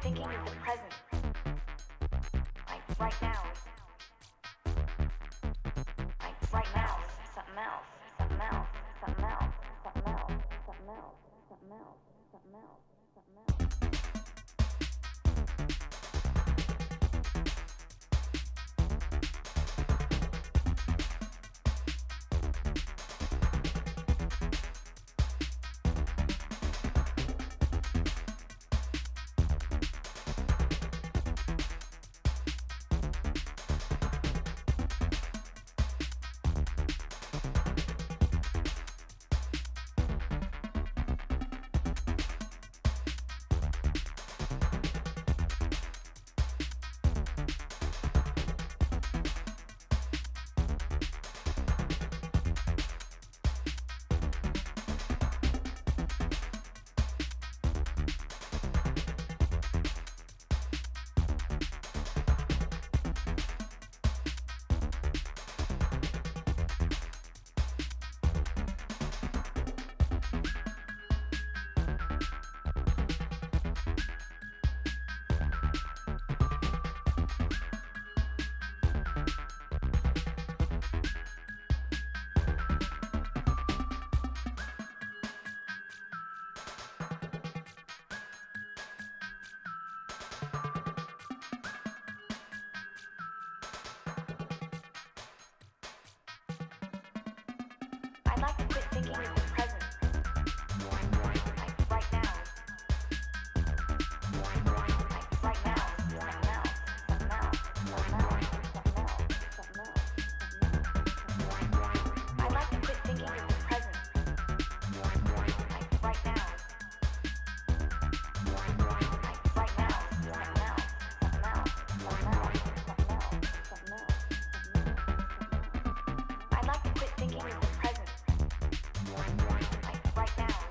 thinking of the present, like right now. Like right now, something else, something else, something else, something else, something else, something else, something else, something else. I'd like to quit thinking of the present, like right now. Like right now, something else, something else, something else, something else, something else, something else. I'd like to quit thinking of the present, like right now. Like right now, something else, something else, something else, something else, something else. I'd like to quit thinking of the present. Like right now.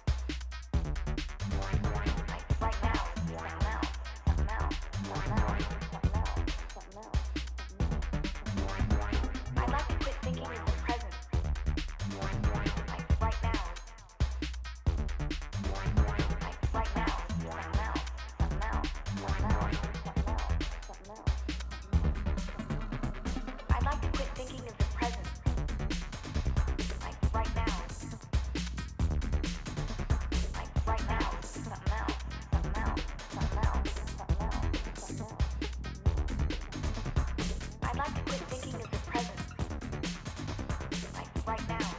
Like right now, something else, something else, something else, something else, something else, something else. I'd like to quit thinking of the present. Like right now. Like right now, something else, something else, something else, something else, something else. I'd like to quit thinking of the present. Like right now. Like right now, something else, something else, something else, something else, something else. I'd like to quit thinking of the present. Like right now.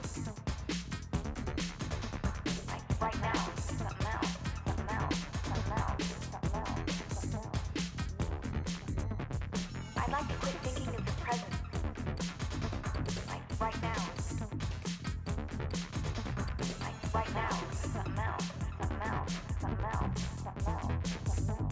Like right now, something else, something else, something else, something else, something else. I'd like to quit thinking of the present. Like right now. Like right now, something else, something else, something else, something else, something else.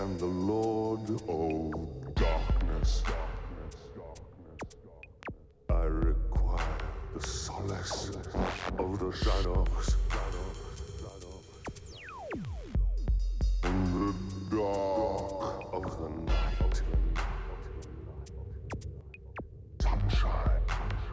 am the Lord of darkness. I require the solace of the shadows. In the dark of the night, sunshine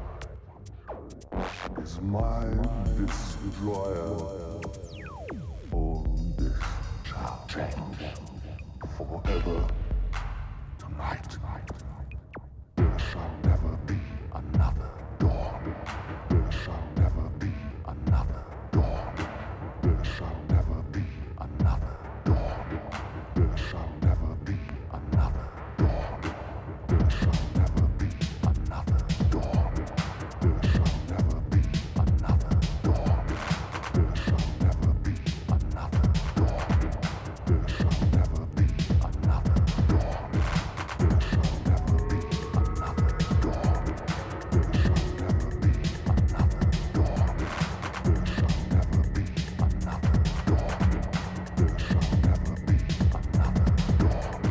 is my destroyer. All this shall change forever. Tonight, there shall never be another dawn. There shall never be another dawn. There shall never be another dawn. There shall never be another dawn. There shall never be another dawn. There shall never be another dawn. There shall never be another dawn. There shall never be another dawn. There shall never be another dawn. There shall never be another dawn. There shall never be another dawn. There shall never be another dawn.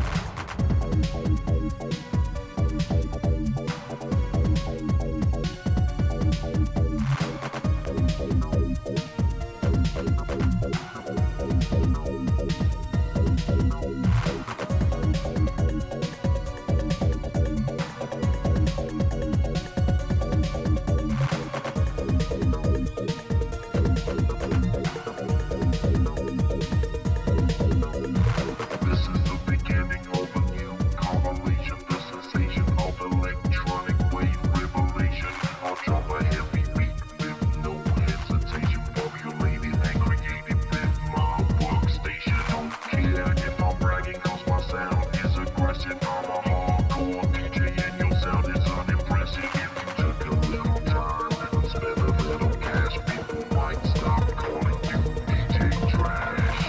This is the beginning of a new correlation, the sensation of electronic wave revelation. I'll drop a heavy beat with no hesitation, formulated and created with my workstation. Don't care if I'm bragging cause my sound is aggressive. I'm a hardcore DJ and your sound is unimpressive. If you took a little time and spent a little cash, people might stop calling you DJ Trash.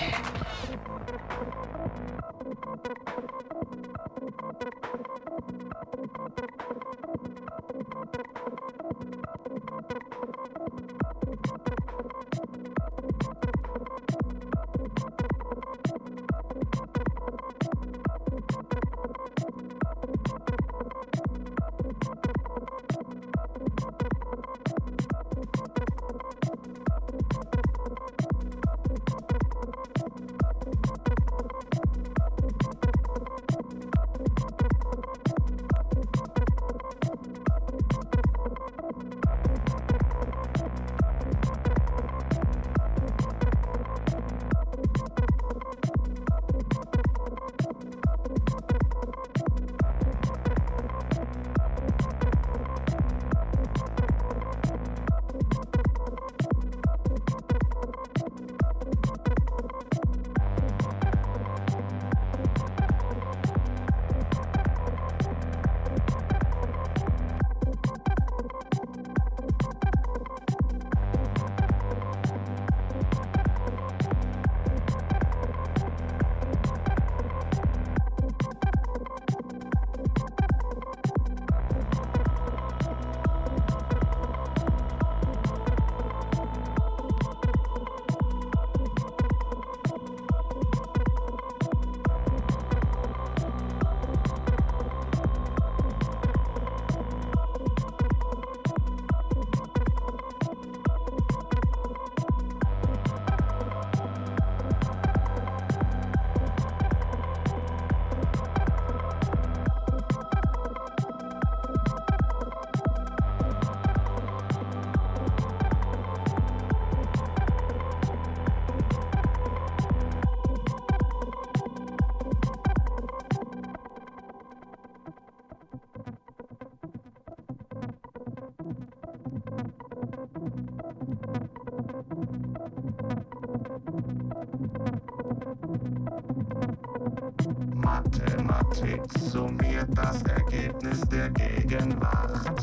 Mathematik summiert das Ergebnis der Gegenwart.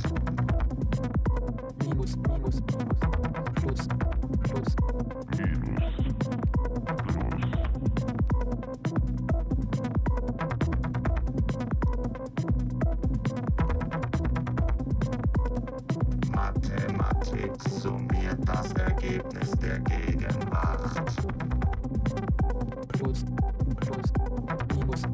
Minus, minus, minus, plus, plus. Mathematik summiert das Ergebnis der Gegenwart. Plus, plus, minus,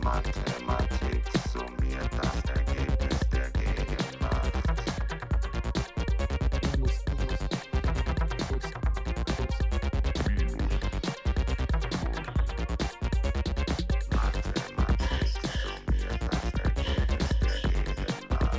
Mathematik summiert das Ergebnis der Gegenwart. Minus, plus, Mathematik summiert das Ergebnis der Gegenwart.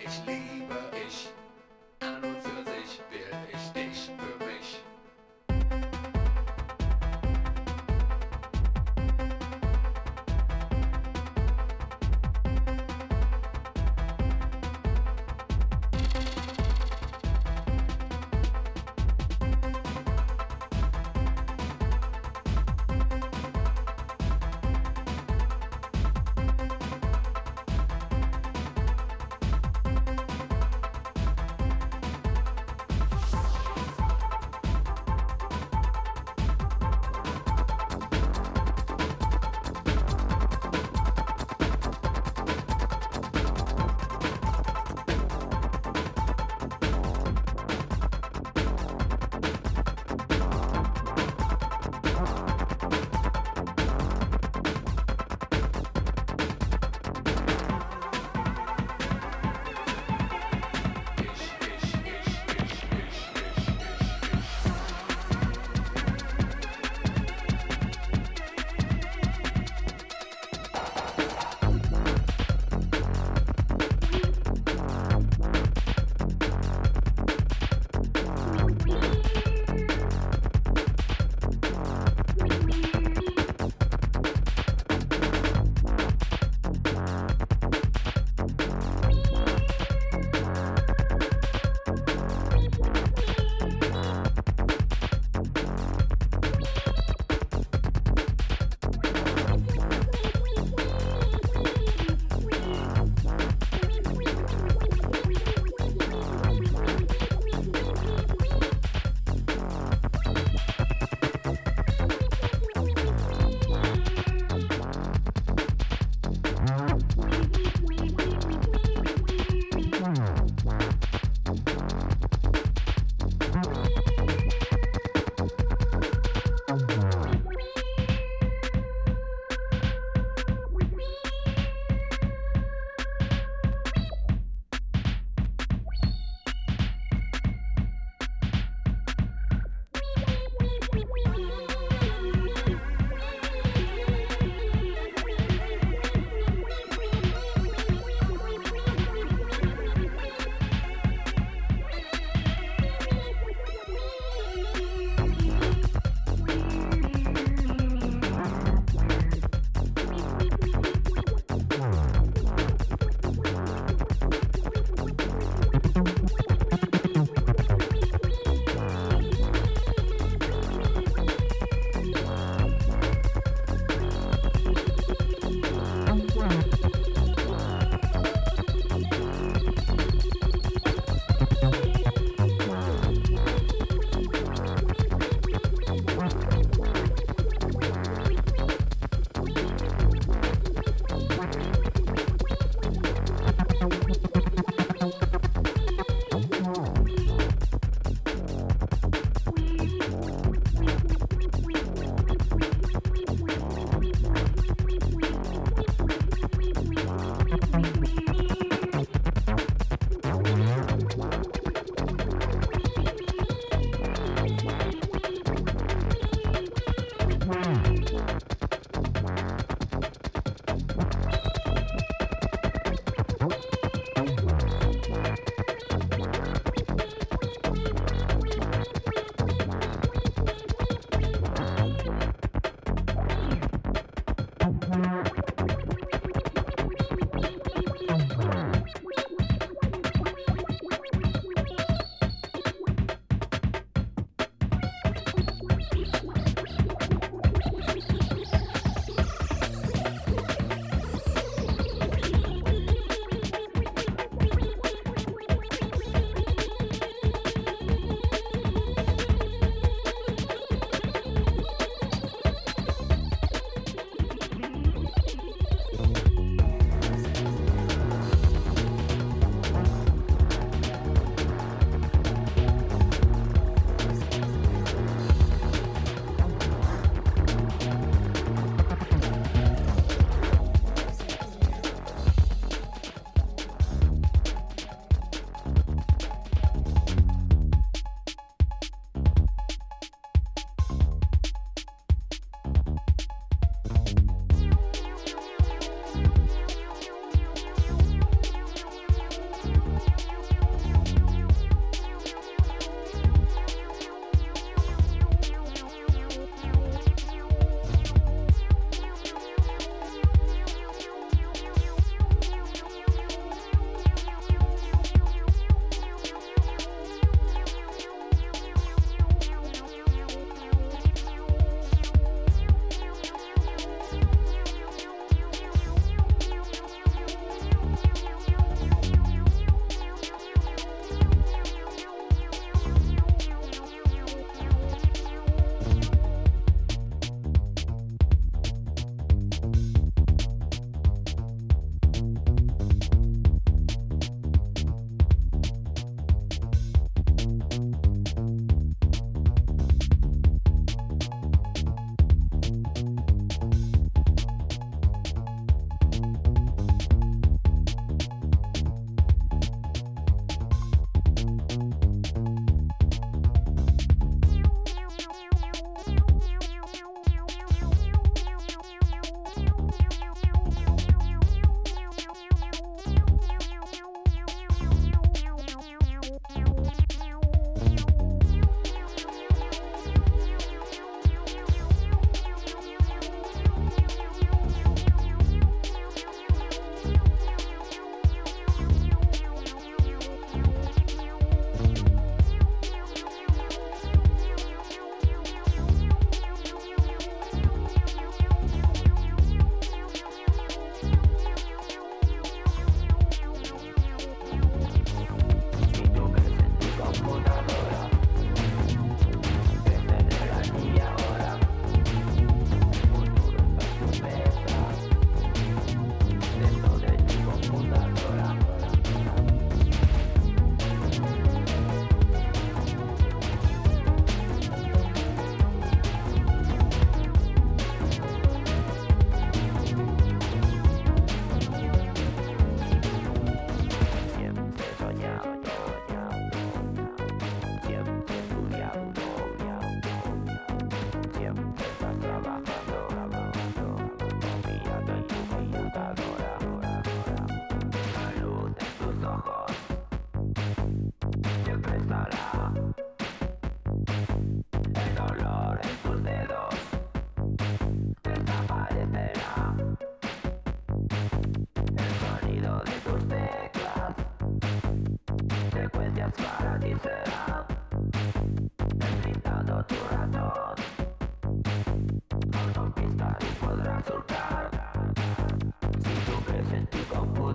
dich liebe ich. An und für sich will ich dich für mich.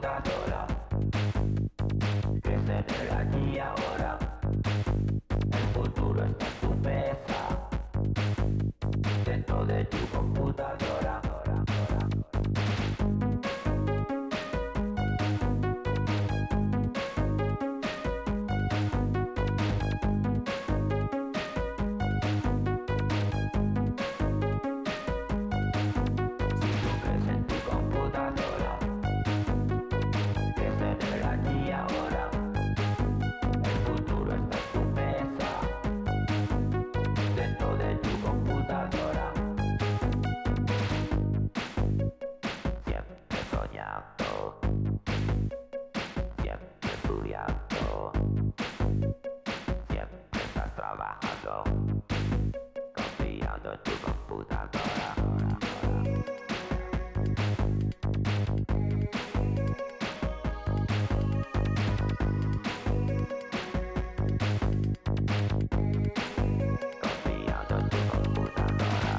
computadora que es en el aquí y ahora. El futuro está en tu mesa, dentro de tu computadora. Si tú crees en tu computadora que es en el aquí y ahora, el futuro está en tu mesa, dentro de tu computadora. Siempre soñando, siempre estudiando, siempre estás trabajando, confiando en tu computadora. Confiando en tu computadora.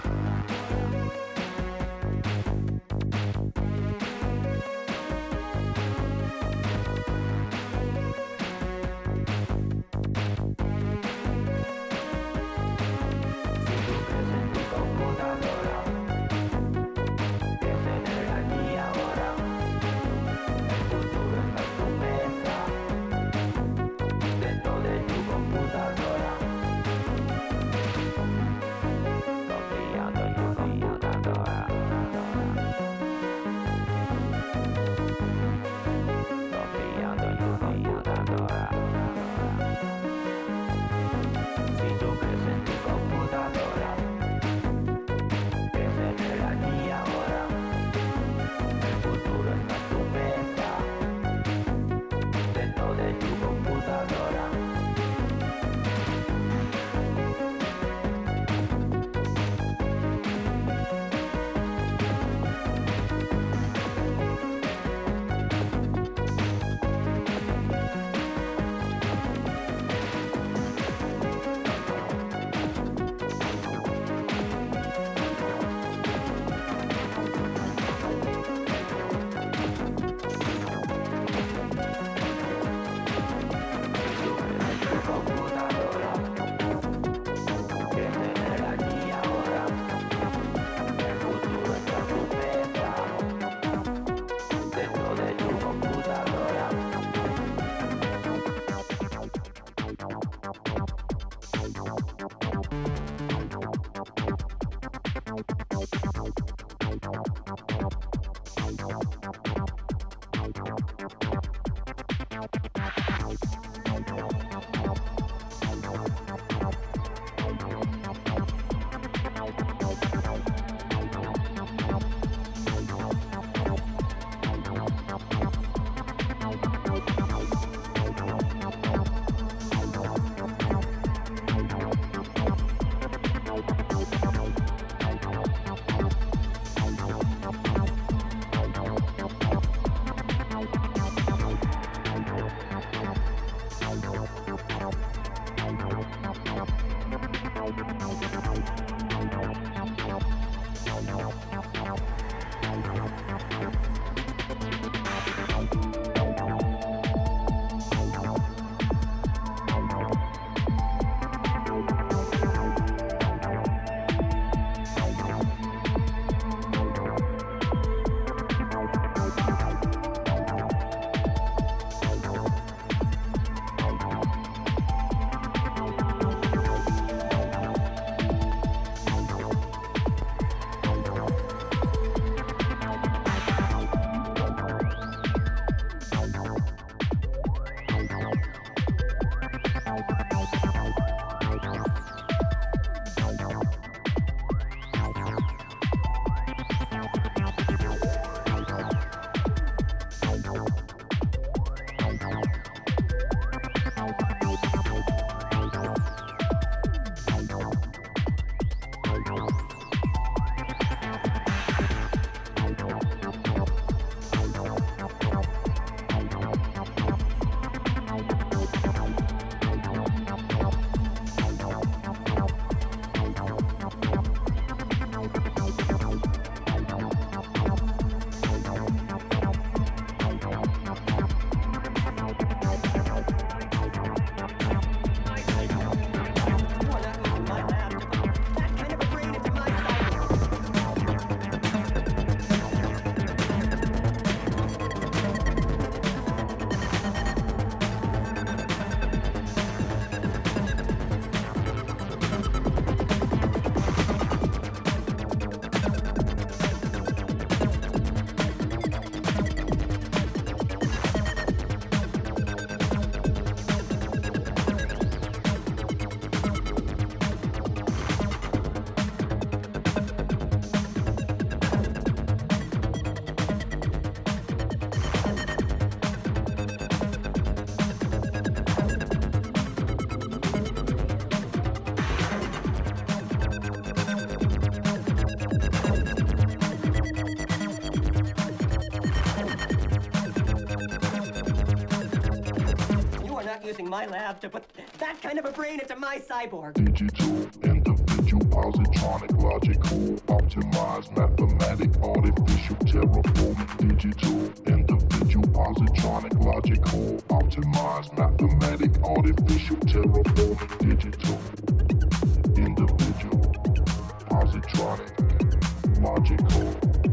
using my lab to put that kind of a brain into my cyborg. Digital, individual, positronic, logical, optimized, mathematic, artificial, terraforming. Digital, individual, positronic, logical, optimized, mathematic, artificial, terraforming. Digital, individual, positronic, logical,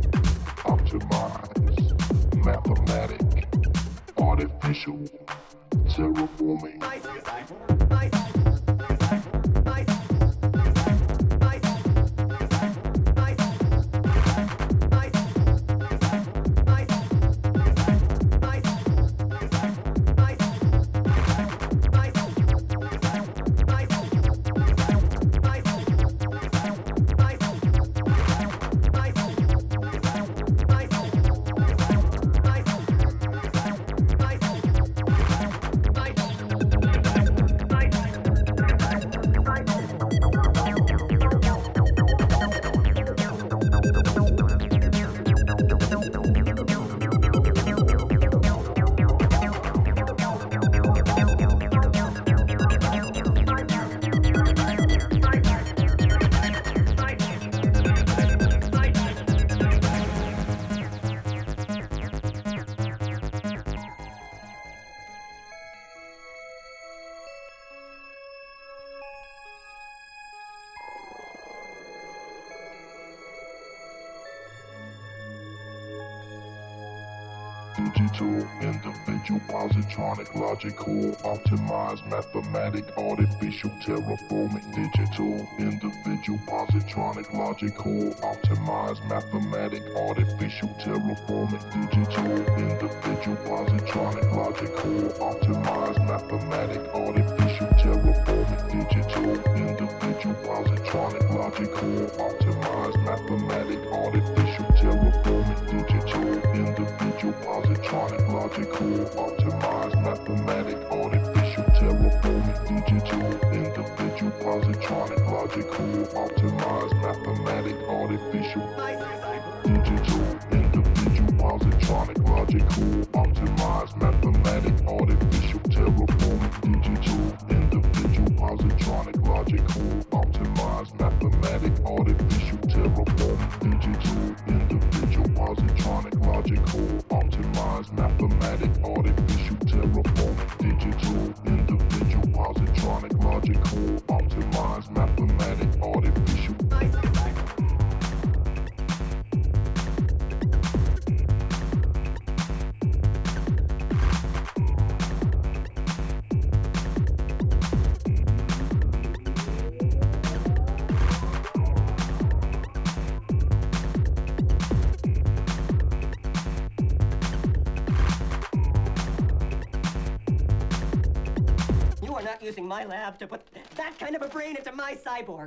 optimized, mathematic, artificial, terraforming. My cyborg. My cyborg. My cyborg. My cyborg. My cyborg. My cyborg. My cyborg. My cyborg. My cyborg. My cyborg. My cyborg. My cyborg. My Digital, individual, positronic, logical, optimized, mathematic, artificial, terraforming. Digital, individual, positronic, logical, optimized, mathematic, artificial, terraforming. Digital, individual, positronic, logical, optimized, mathematic, artificial, terraforming. Digital, individual, positronic, logical, optimized, mathematic, artificial, terraforming. Digital, individual, positronic, logical, optimized, mathematic, artificial, terraforming. Digital, individual, positronic, logical, optimized, mathematic, artificial. Digital, individual, positronic, logical, optimized, mathematic, artificial, terraforming. Digital, individual, positronic, logical, optimized, mathematic, artificial, terraforming. Digital, individual, positronic, logical, optimized, mathematic, artificial, terraforming. Digital, individual, positronic, logical, optimized, mathematic, artificial. You are not using my lab to put that kind of a brain into my cyborg.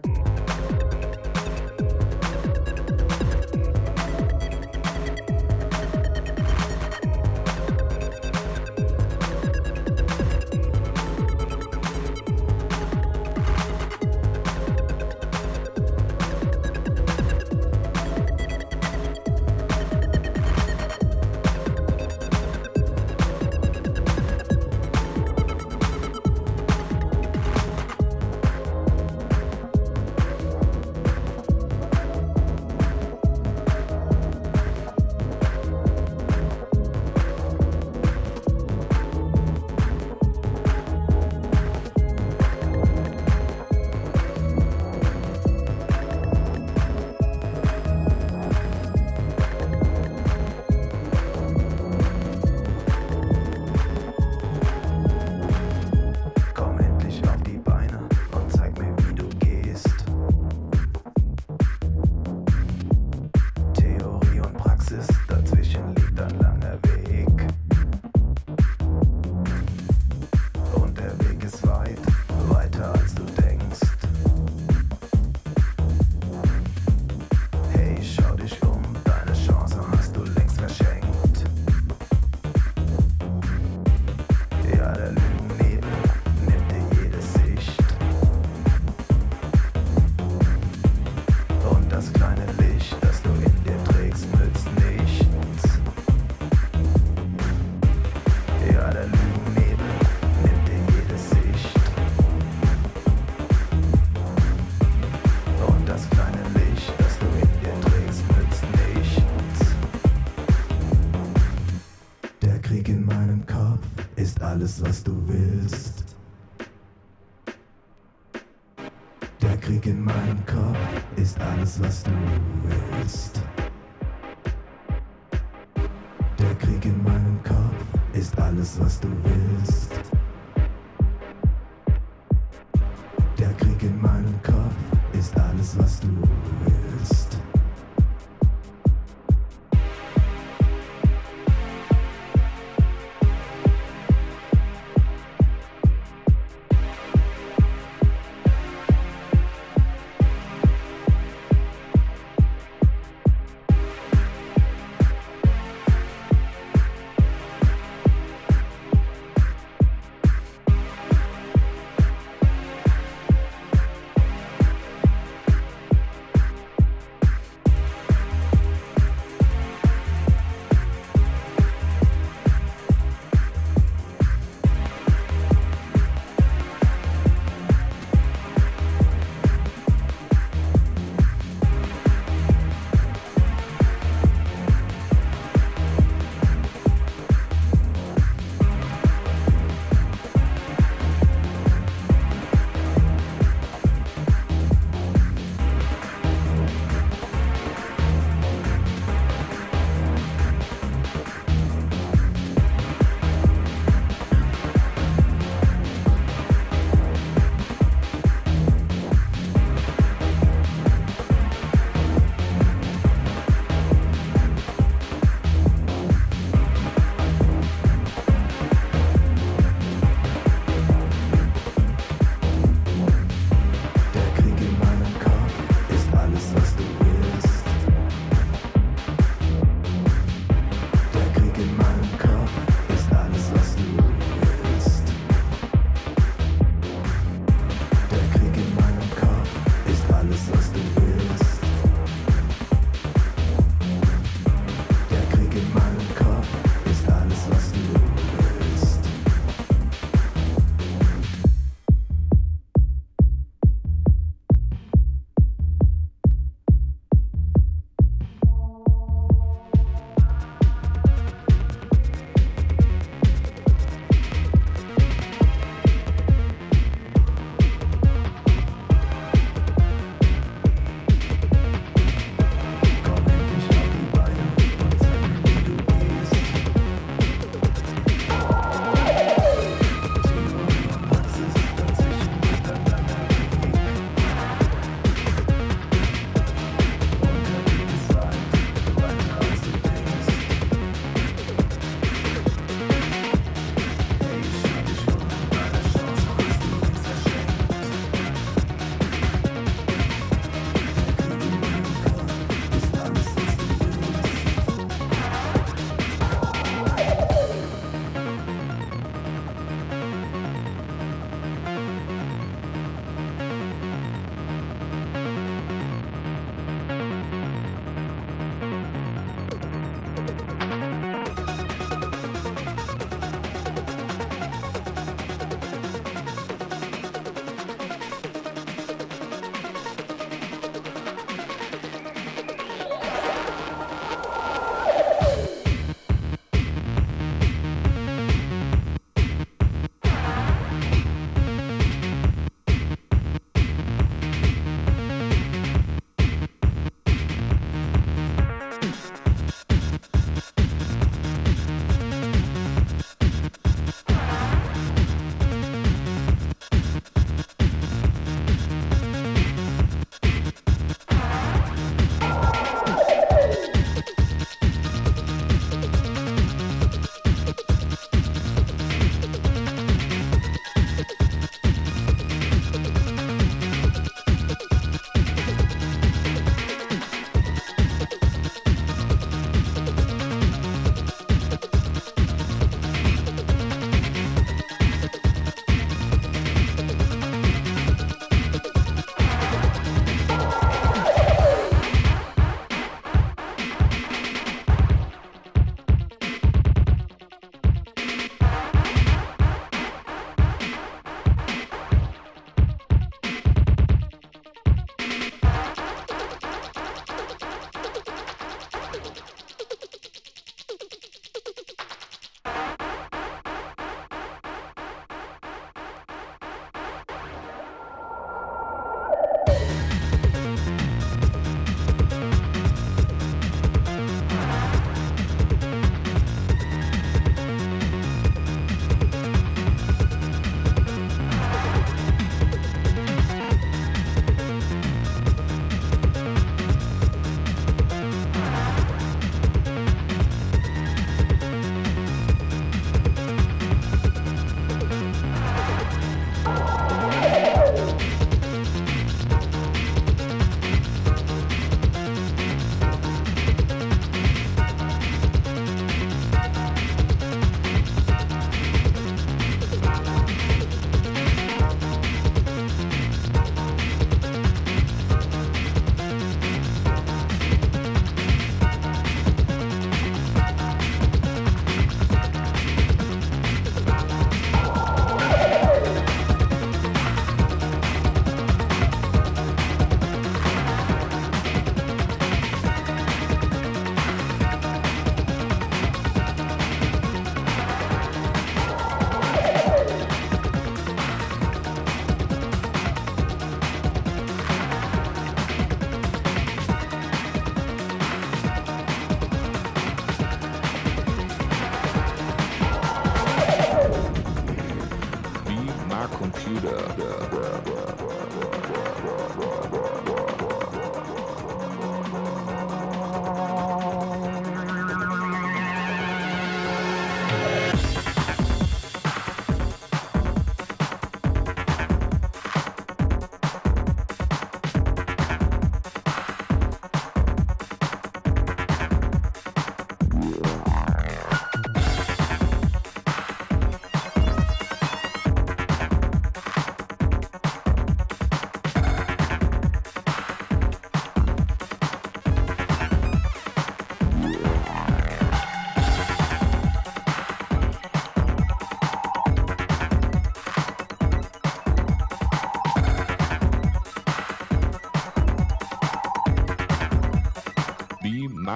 ist alles, was du willst. Der Krieg in meinem Kopf ist alles, was du willst. Der Krieg in meinem Kopf ist alles, was du willst. Der Krieg in meinem Kopf ist alles, was du willst.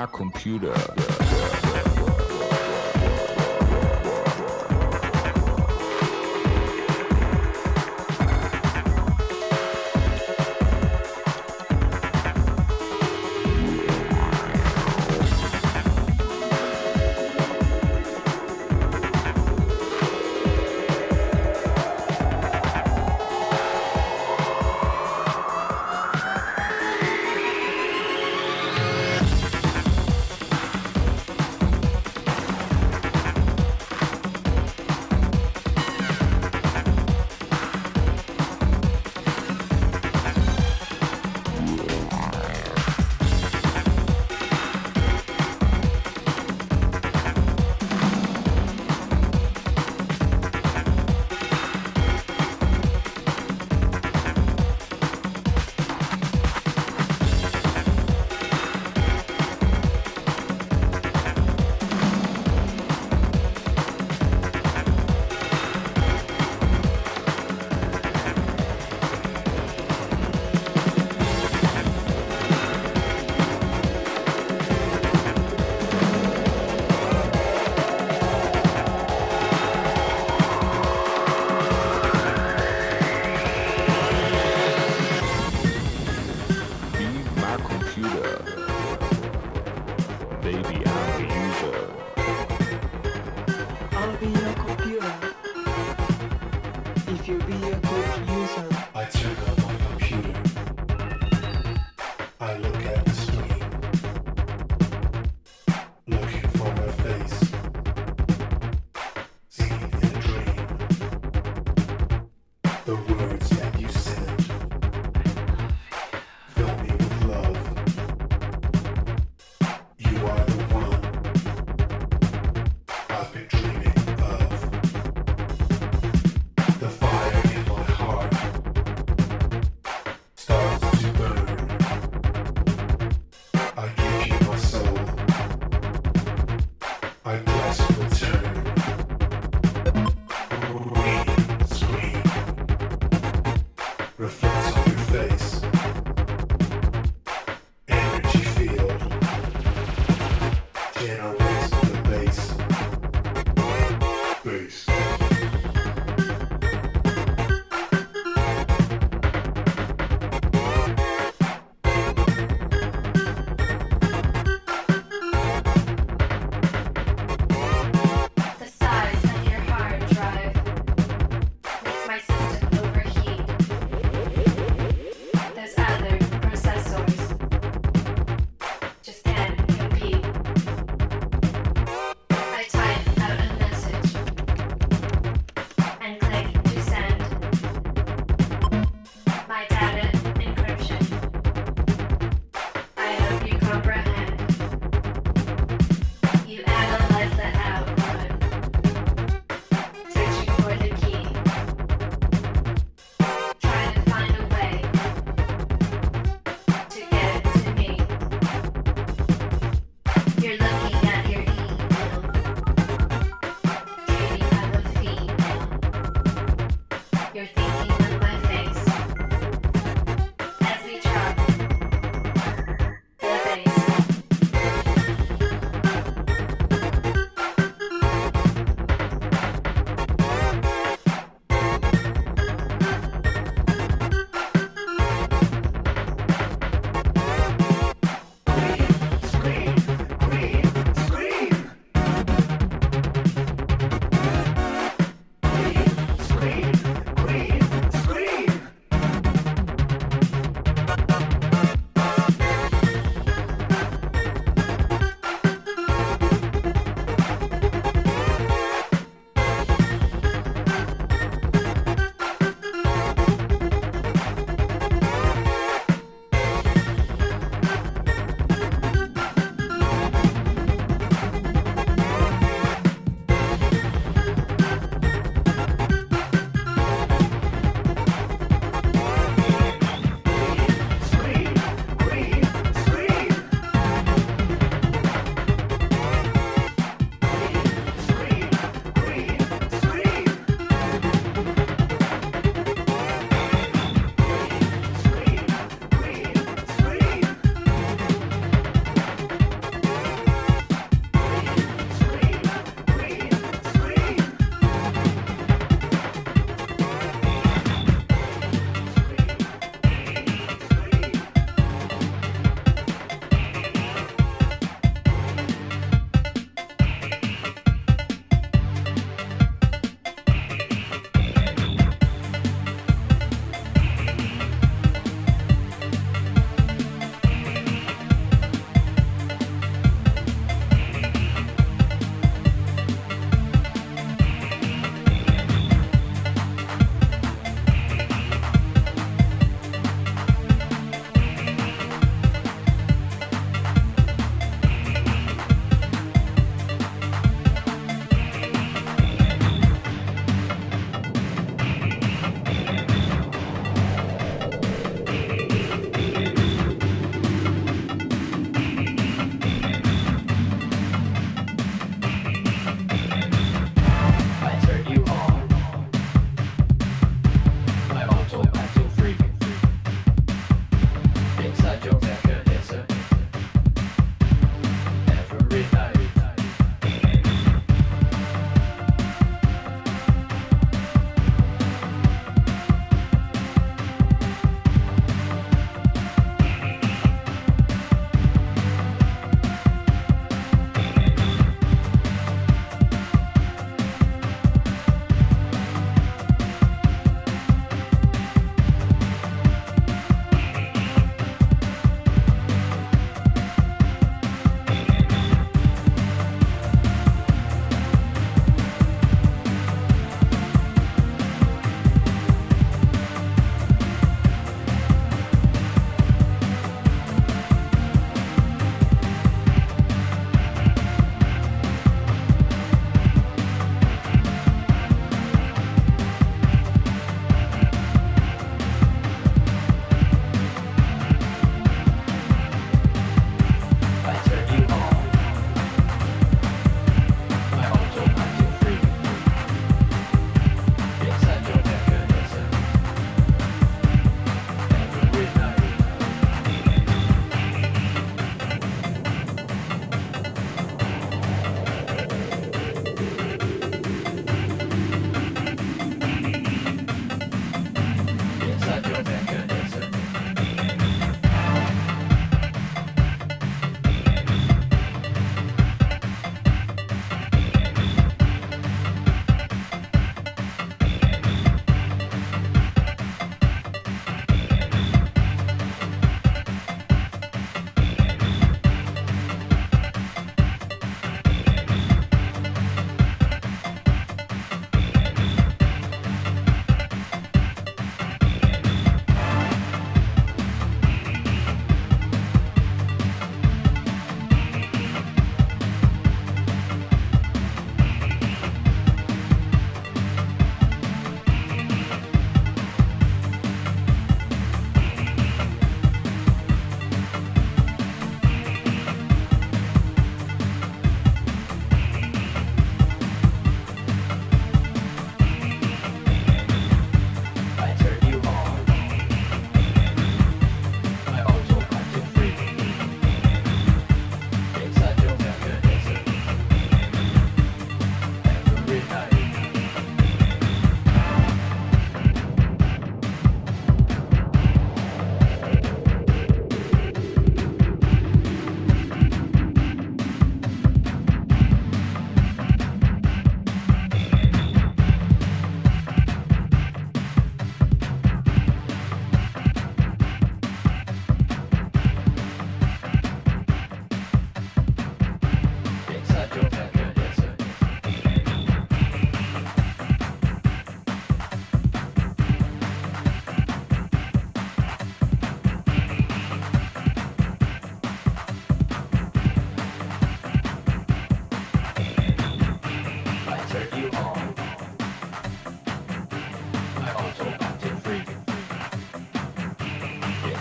computer. The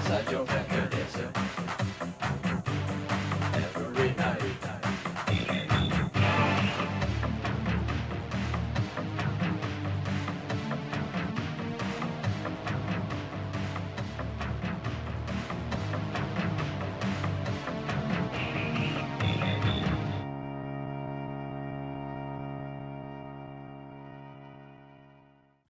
inside your head.